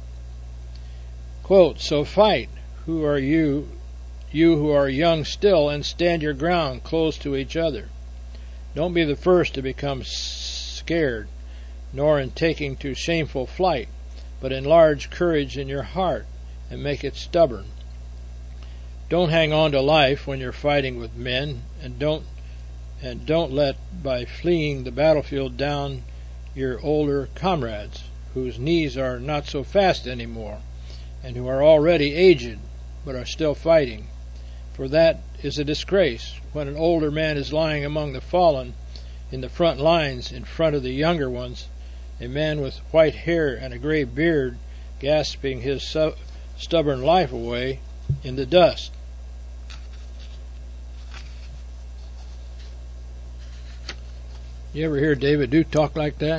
B: Quote, so fight, who are you, you who are young still, and stand your ground close to each other. Don't be the first to become scared, nor in taking to shameful flight, but enlarge courage in your heart and make it stubborn. Don't hang on to life when you're fighting with men, and don't and don't let by fleeing the battlefield down your older comrades, whose knees are not so fast anymore, and who are already aged, but are still fighting. For that is a disgrace, when an older man is lying among the fallen in the front lines in front of the younger ones, a man with white hair and a gray beard gasping his su- stubborn life away in the dust. You ever hear David Duke talk like that?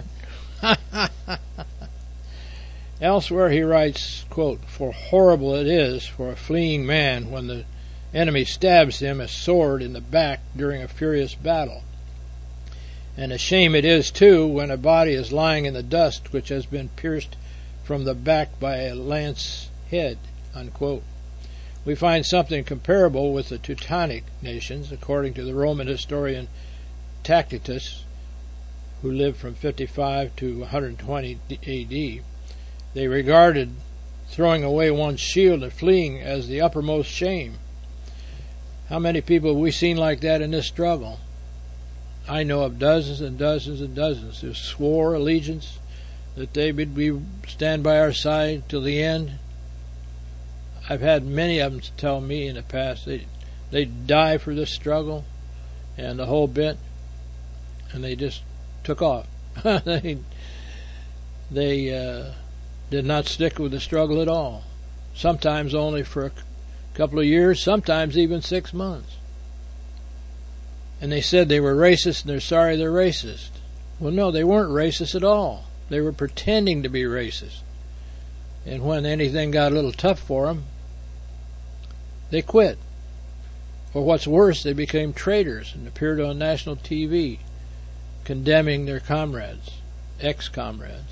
B: Elsewhere he writes, quote, for horrible it is for a fleeing man when the enemy stabs him a sword in the back during a furious battle. And a shame it is, too, when a body is lying in the dust which has been pierced from the back by a lance head, unquote. We find something comparable with the Teutonic nations, according to the Roman historian Tacitus, who lived from fifty-five to one hundred twenty A D. They regarded throwing away one's shield and fleeing as the uppermost shame. How many people have we seen like that in this struggle? I know of dozens and dozens and dozens who swore allegiance that they would be stand by our side till the end. I've had many of them tell me in the past they they'd die for this struggle and the whole bit, and they just took off. they they uh, did not stick with the struggle at all. Sometimes only for a couple of years, sometimes even six months. And they said they were racist and they're sorry they're racist. Well, no, they weren't racist at all. They were pretending to be racist. And when anything got a little tough for them, they quit. Or what's worse, they became traitors and appeared on national T V condemning their comrades, ex-comrades.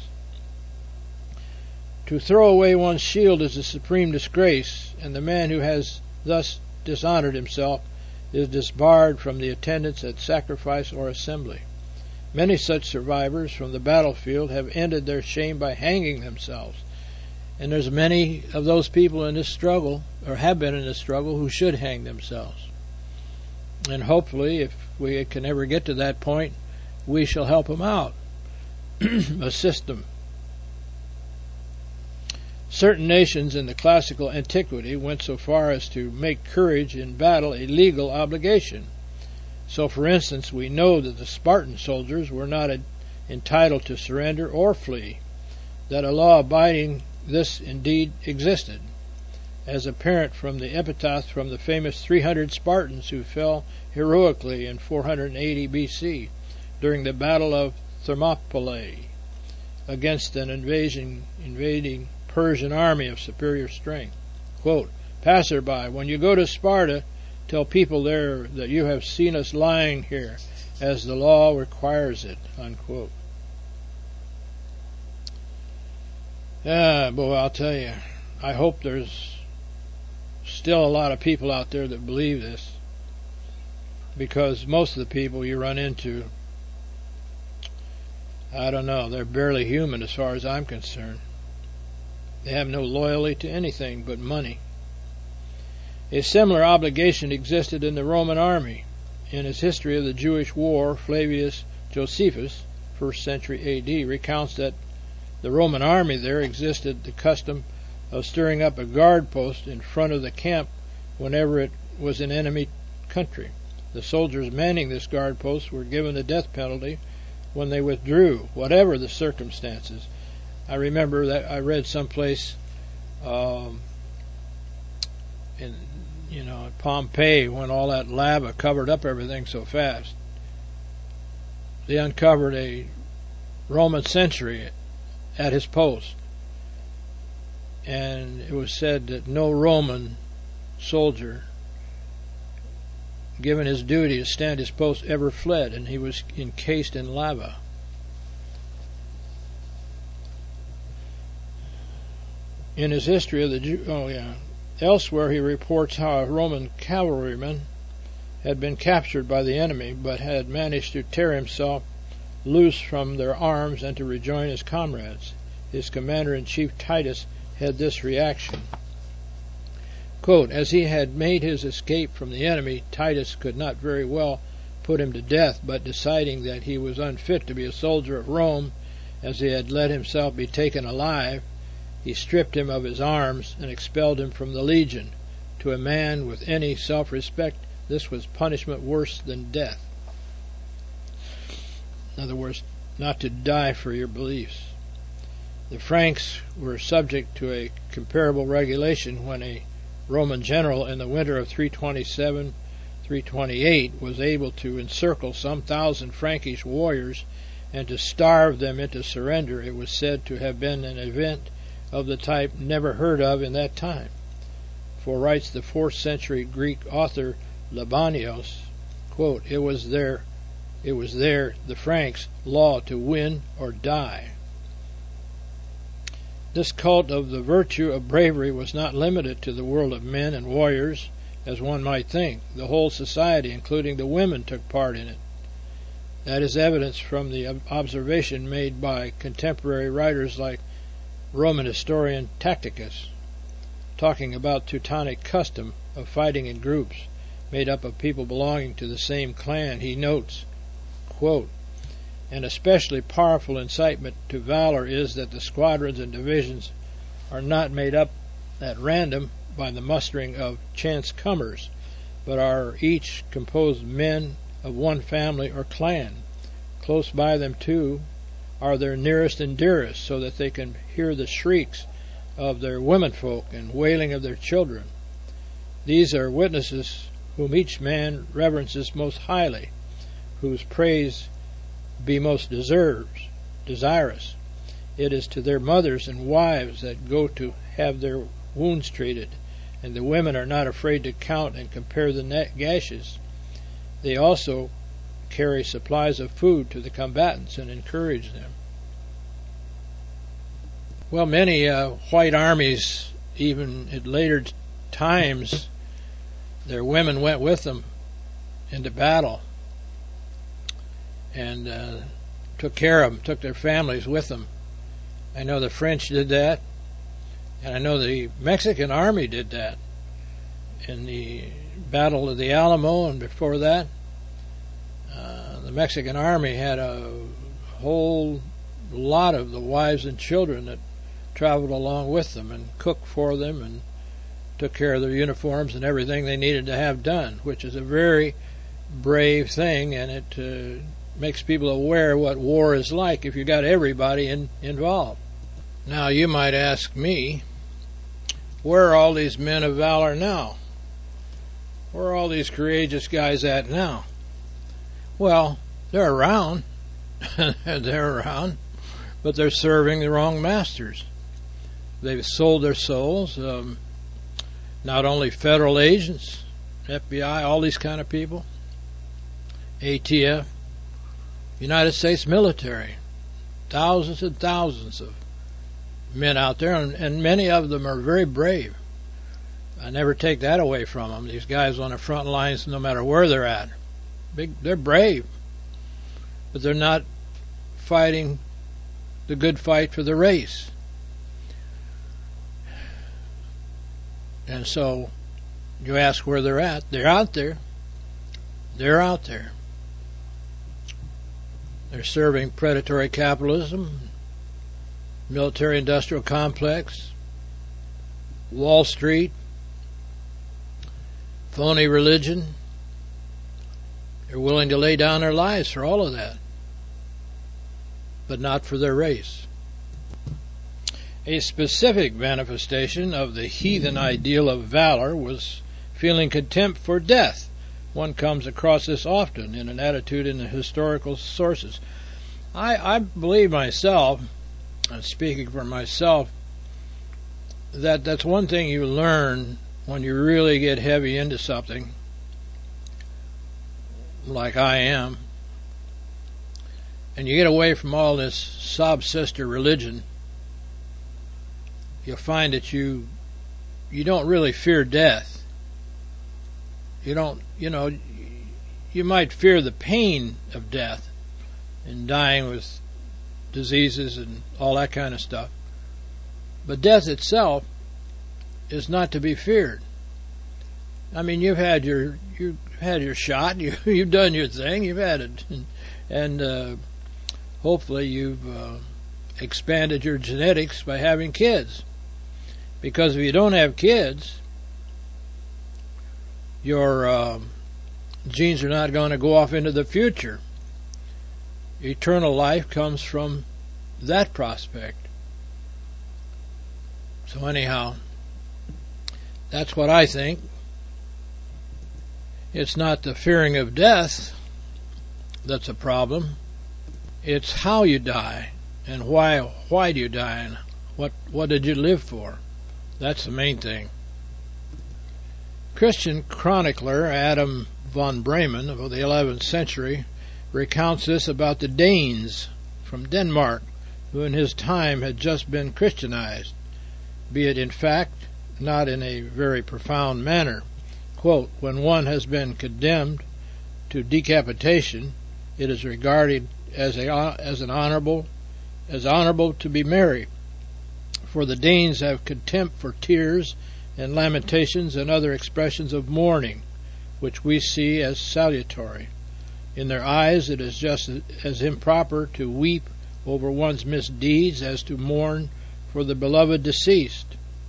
B: To throw away one's shield is a supreme disgrace, and the man who has thus dishonored himself is disbarred from the attendance at sacrifice or assembly. Many such survivors from the battlefield have ended their shame by hanging themselves, and there's many of those people in this struggle, or have been in this struggle, who should hang themselves. And hopefully, if we can ever get to that point, we shall help them out, assist them. Certain nations in the classical antiquity went so far as to make courage in battle a legal obligation. So, for instance, we know that the Spartan soldiers were not entitled to surrender or flee, that a law abiding this indeed existed, as apparent from the epitaph from the famous three hundred Spartans who fell heroically in four hundred eighty B C during the Battle of Thermopylae against an invasion, invading Persian army of superior strength. Quote, Passerby, when you go to Sparta, tell people there that you have seen us lying here, as the law requires it, unquote. Ah, boy, I'll tell you, I hope there's still a lot of people out there that believe this, because most of the people you run into, I don't know, they're barely human as far as I'm concerned. They have no loyalty to anything but money. A similar obligation existed in the Roman army. In his history of the Jewish War, Flavius Josephus, first century A D, recounts that the Roman army there existed the custom of stirring up a guard post in front of the camp whenever it was in enemy country. The soldiers manning this guard post were given the death penalty when they withdrew, whatever the circumstances. I remember that I read someplace um, in, you know, at Pompeii, when all that lava covered up everything so fast, they uncovered a Roman sentry at his post, and it was said that no Roman soldier, given his duty to stand his post, ever fled, and he was encased in lava. In his history of the Jew, oh yeah, elsewhere he reports how a Roman cavalryman had been captured by the enemy, but had managed to tear himself loose from their arms and to rejoin his comrades. His commander-in-chief Titus had this reaction. Quote, as he had made his escape from the enemy, Titus could not very well put him to death, but deciding that he was unfit to be a soldier of Rome, as he had let himself be taken alive, he stripped him of his arms and expelled him from the legion. To a man with any self-respect, this was punishment worse than death. In other words, not to die for your beliefs. The Franks were subject to a comparable regulation when a Roman general in the winter of three twenty-seven three twenty-eight was able to encircle some thousand Frankish warriors and to starve them into surrender. It was said to have been an event of the type never heard of in that time. For, writes the fourth century Greek author Libanios, quote, it was their it was there the Franks' law to win or die. This cult of the virtue of bravery was not limited to the world of men and warriors, as one might think. The whole society, including the women, took part in it. That is evidence from the observation made by contemporary writers like Roman historian Tacitus, talking about Teutonic custom of fighting in groups made up of people belonging to the same clan. He notes, quote, an especially powerful incitement to valor is that the squadrons and divisions are not made up at random by the mustering of chance comers, but are each composed men of one family or clan. Close by them, too, are their nearest and dearest, so that they can hear the shrieks of their womenfolk and wailing of their children. These are witnesses whom each man reverences most highly, whose praise be most deserves, desirous. It is to their mothers and wives that go to have their wounds treated, and the women are not afraid to count and compare the net gashes. They also carry supplies of food to the combatants and encourage them. Well, many uh, white armies, even at later times, their women went with them into battle and uh, took care of them, took their families with them. I know the French did that, and I know the Mexican army did that in the Battle of the Alamo, and before that, uh, the Mexican army had a whole lot of the wives and children that traveled along with them and cooked for them and took care of their uniforms and everything they needed to have done, which is a very brave thing, and it uh, makes people aware what war is like if you got everybody in, involved. Now, you might ask me, where are all these men of valor now? Where are all these courageous guys at now? Well, they're around. They're around, but they're serving the wrong masters. They've sold their souls. Um, not only federal agents, F B I, all these kind of people, A T F, United States military, thousands and thousands of men out there, and, and many of them are very brave. I never take that away from them. These guys on the front lines, no matter where they're at, big, they're brave, but they're not fighting the good fight for the race. And so you ask where they're at. They're out there. They're out there. They're serving predatory capitalism, military-industrial complex, Wall Street, phony religion. They're willing to lay down their lives for all of that, but not for their race. A specific manifestation of the heathen ideal of valor was feeling contempt for death. One comes across this often in an attitude in the historical sources. I, I believe myself, I'm speaking for myself, that that's one thing you learn when you really get heavy into something, like I am, and you get away from all this sob-sister religion. You'll find that you you don't really fear death. You don't, you know, you might fear the pain of death and dying with diseases and all that kind of stuff. But death itself is not to be feared. I mean, you've had your you've had your shot. You you've done your thing. You've had it, and, and uh, hopefully you've uh, expanded your genetics by having kids. Because if you don't have kids, your uh, genes are not going to go off into the future. Eternal life comes from that prospect. So anyhow, that's what I think. It's not the fearing of death that's a problem. It's how you die and why why do you die and what what did you live for? That's the main thing. Christian chronicler Adam von Bremen of the eleventh century recounts this about the Danes from Denmark, who in his time had just been Christianized, be it in fact not in a very profound manner. Quote, when one has been condemned to decapitation, it is regarded as a as an honorable as honorable to be merry. For the Danes have contempt for tears and lamentations and other expressions of mourning, which we see as salutary. In their eyes it is just as improper to weep over one's misdeeds as to mourn for the beloved deceased.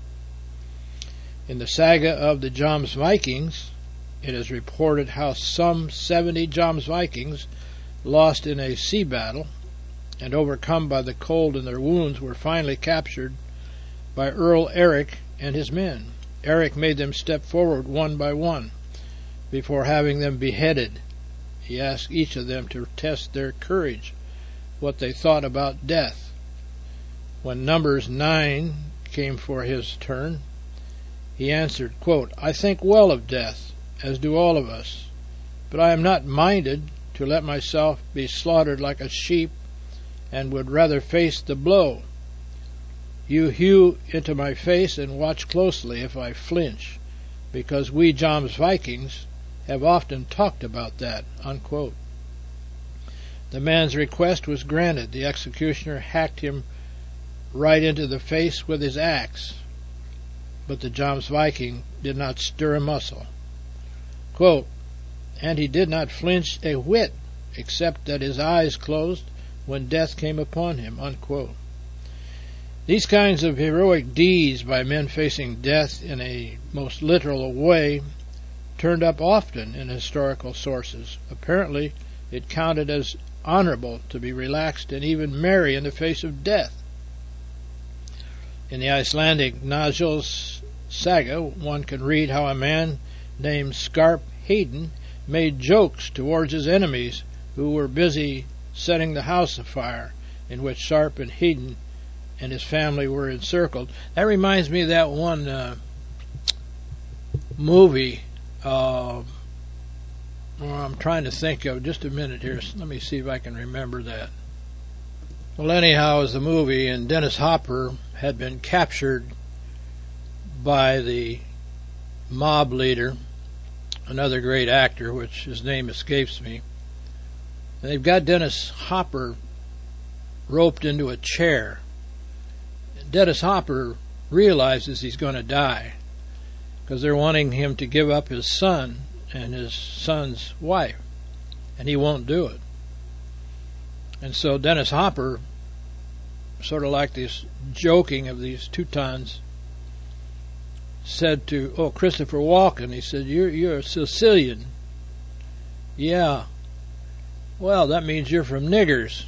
B: In the saga of the Jomsvikings, it is reported how some seventy Jomsvikings, lost in a sea battle and overcome by the cold in their wounds, were finally captured by Earl Eric and his men. Eric made them step forward one by one before having them beheaded. He asked each of them to test their courage, what they thought about death. When Numbers nine came for his turn, he answered, quote, I think well of death, as do all of us, but I am not minded to let myself be slaughtered like a sheep, and would rather face the blow. You hew into my face and watch closely if I flinch, because we Jomsvikings have often talked about that, unquote. The man's request was granted. The executioner hacked him right into the face with his axe, but the Jomsviking did not stir a muscle. Quote, and he did not flinch a whit, except that his eyes closed when death came upon him, unquote. These kinds of heroic deeds by men facing death in a most literal way turned up often in historical sources. Apparently, it counted as honorable to be relaxed and even merry in the face of death. In the Icelandic Njals saga, one can read how a man named Skarp Hedin made jokes towards his enemies who were busy setting the house afire, in which Skarp and Hedin and his family were encircled. That reminds me of that one uh, movie. Uh, well, I'm trying to think of just a minute here. Let me see if I can remember that. Well, anyhow, it was a movie, and Dennis Hopper had been captured by the mob leader, another great actor, which his name escapes me. And they've got Dennis Hopper roped into a chair. Dennis Hopper realizes he's going to die because they're wanting him to give up his son and his son's wife, and he won't do it. And so Dennis Hopper, sort of like this joking of these Teutons, said to, oh, Christopher Walken, he said, you're, you're a Sicilian. Yeah. Well, that means you're from niggers.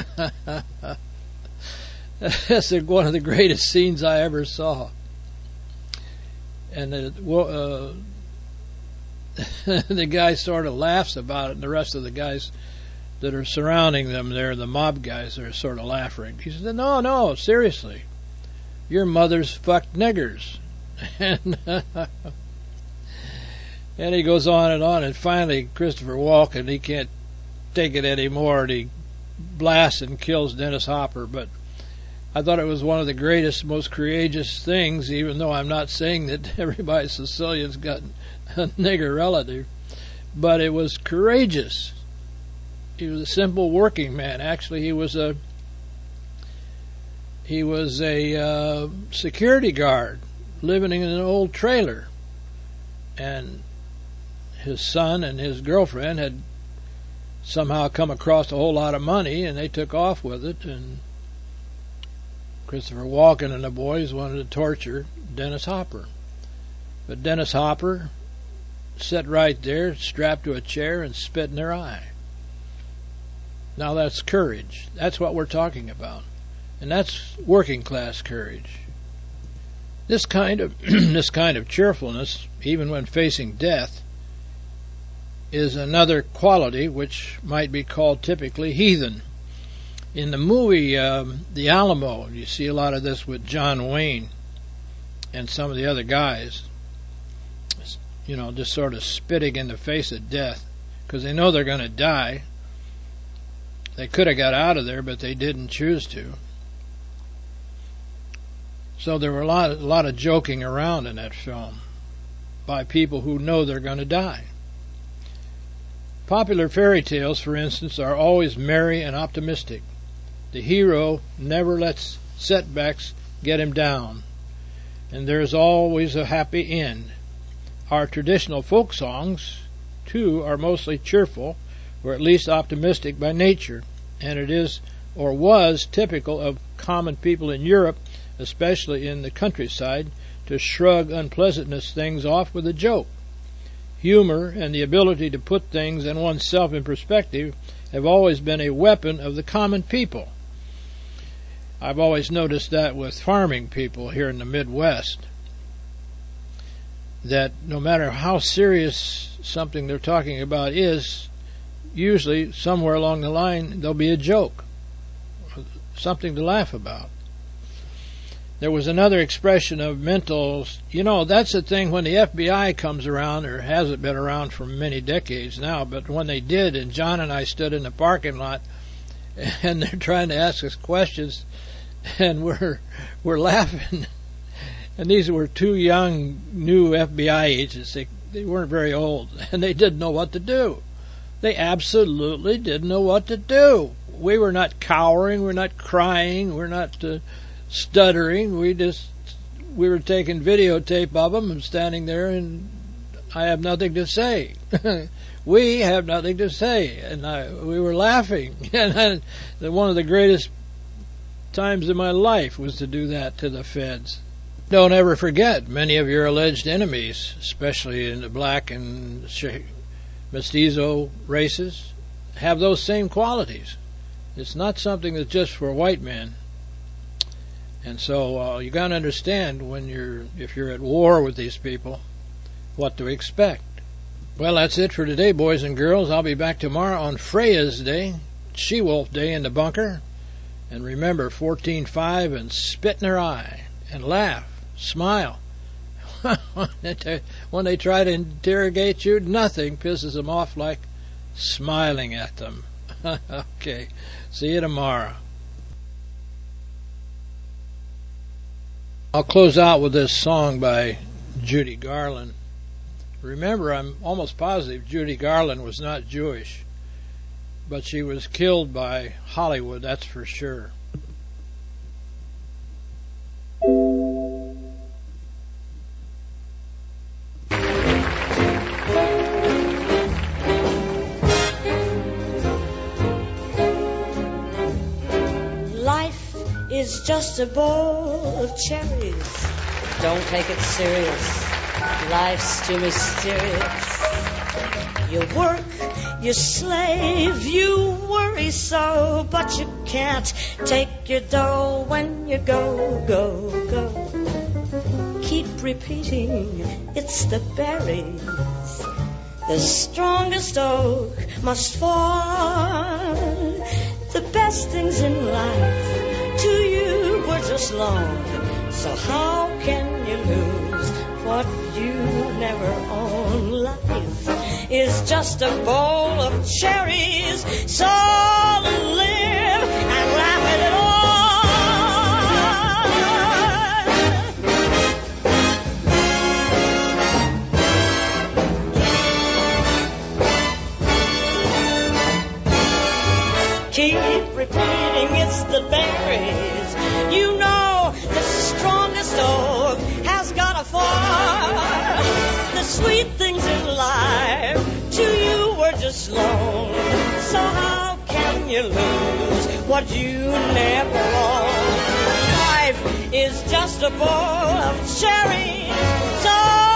B: That's one of the greatest scenes I ever saw. And the, uh, the guy sort of laughs about it, and the rest of the guys that are surrounding them there, the mob guys, are sort of laughing. He said, no, no, seriously. Your mother's fucked niggers. And, and he goes on and on, and finally Christopher Walken, he can't take it anymore, and he blasts and kills Dennis Hopper. But I thought it was one of the greatest, most courageous things, even though I'm not saying that everybody Sicilian's got a nigger relative, but it was courageous. He was a simple working man. Actually, he was a he was a uh, security guard living in an old trailer, and his son and his girlfriend had somehow come across a whole lot of money, and they took off with it, and Christopher Walken and the boys wanted to torture Dennis Hopper. But Dennis Hopper sat right there, strapped to a chair, and spit in their eye. Now that's courage. That's what we're talking about. And that's working class courage. This kind of this kind of cheerfulness, even when facing death, is another quality which might be called typically heathen. In the movie um, The Alamo, you see a lot of this with John Wayne and some of the other guys, you know, just sort of spitting in the face of death because they know they're going to die. They could have got out of there, but they didn't choose to. So there were a lot, a lot of joking around in that film by people who know they're going to die. Popular fairy tales, for instance, are always merry and optimistic. The hero never lets setbacks get him down, and there is always a happy end. Our traditional folk songs, too, are mostly cheerful, or at least optimistic by nature, and it is or was typical of common people in Europe, especially in the countryside, to shrug unpleasantness things off with a joke. Humor and the ability to put things and oneself in perspective have always been a weapon of the common people. I've always noticed that with farming people here in the Midwest, that no matter how serious something they're talking about is, usually somewhere along the line there'll be a joke, something to laugh about. There was another expression of mental, you know, that's the thing when the F B I comes around, or hasn't been around for many decades now, but when they did, and John and I stood in the parking lot, and they're trying to ask us questions, and we're we're laughing. And these were two young, new F B I agents. They, they weren't very old, and they didn't know what to do. They absolutely didn't know what to do. We were not cowering, we're not crying, we're not uh, stuttering. We just we were taking videotape of them and standing there, and I have nothing to say. We have nothing to say, and I, we were laughing. And I, one of the greatest times in my life was to do that to the feds. Don't ever forget, many of your alleged enemies, especially in the black and mestizo races, have those same qualities. It's not something that's just for white men. And so uh, you got to understand when you're, if you're at war with these people, what to expect. Well, that's it for today, boys and girls. I'll be back tomorrow on Freya's Day, She-Wolf Day in the bunker. And remember, fourteen five and spit in her eye and laugh, smile. when they try to interrogate you, nothing pisses them off like smiling at them. Okay, see you tomorrow. I'll close out with this song by Judy Garland. Remember, I'm almost positive Judy Garland was not Jewish, but she was killed by Hollywood, that's for sure.
D: Life is just a bowl of cherries. Don't take it serious. Life's too mysterious. You work, you slave, you worry so, but you can't take your dough when you go, go, go. Keep repeating, it's the berries. The strongest oak must fall. The best things in life to you were just loaned. So how can you lose what you never own? Life is just a bowl of cherries, so live and laugh at it all. Keep repeating it's the berries. You know the strongest oak has got a fall. The sweet things in life to you were just loaned. So how can you lose what you never owned? Life is just a bowl of cherries. So